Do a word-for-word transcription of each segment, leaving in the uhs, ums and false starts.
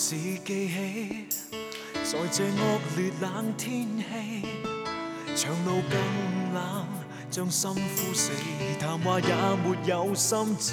是記起，在這惡劣冷天氣，長路更冷，將心枯死，談話也沒有心情。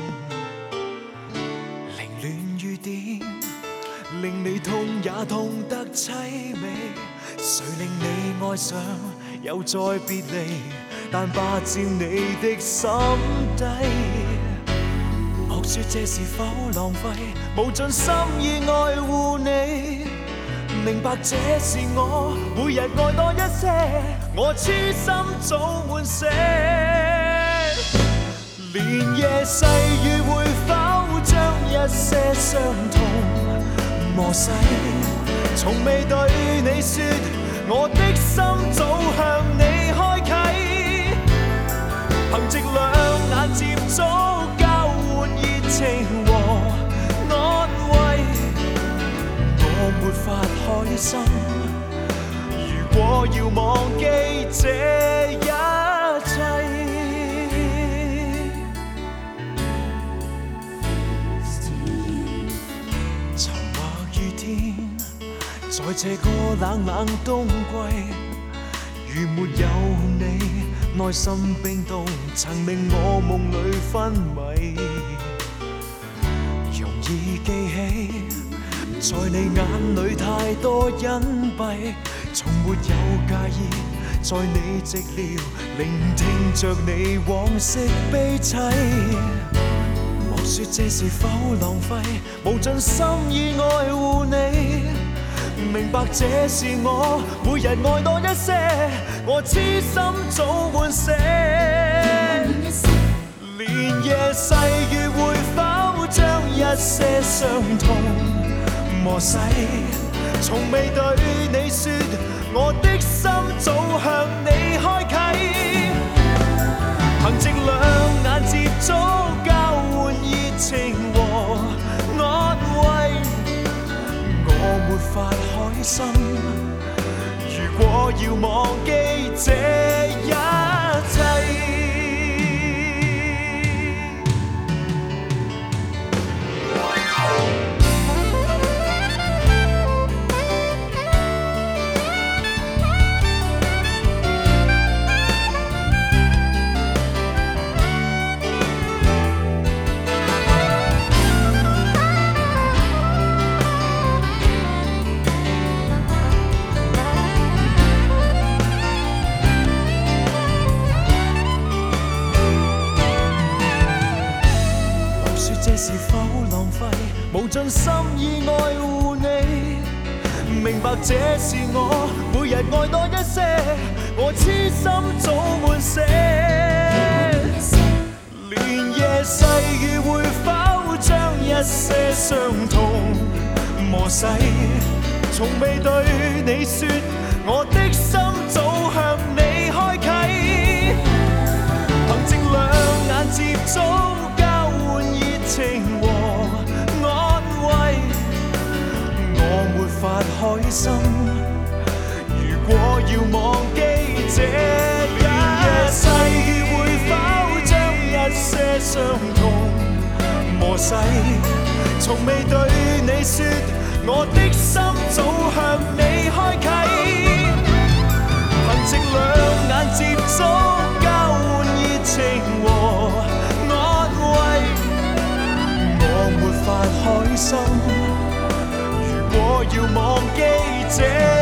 凌亂雨點，令你痛也痛得凄美。誰令你愛上又再別離？但霸佔你的心底。莫說這是否浪費，無盡心意愛護你。明白這是我每日愛多一些，我痴心早滿瀉。連夜細雨會否將一些傷痛磨洗？從未對你說，我的心早向你開啟。憑藉兩眼接觸，交換熱情和安慰，我沒法開心。如果要忘記這一切，沉默雨天，在這個冷冷冬季，如沒有你，內心冰凍，曾令我夢裏昏迷。容易記起，在你眼裏太多隱蔽，從沒有介意，在你寂寥聆聽着你往昔悲凄。莫說這是否浪費，無盡心意愛護你。明白這是我每日愛多一些，我痴心早滿瀉。連夜細雨會否將一些傷痛磨洗？從未對你說，我的心早向你開啟。憑藉兩眼接觸，交換熱情和安慰，我沒法開心。如果要忘記這一切，是否浪費？無盡心意愛護你。明白這是我每日愛多一些，我痴心早滿瀉。連夜細雨會否將一些傷痛磨洗？從未對你說，我的心早向你開啟。憑藉兩眼接觸，情和安慰，我沒法開心。如果要忘記這一夜細雨會否將一些傷痛磨洗？從未對你說，我的心早向你開啟。憑藉兩眼接觸，交換熱情和安慰，我沒法開心。如果要忘記這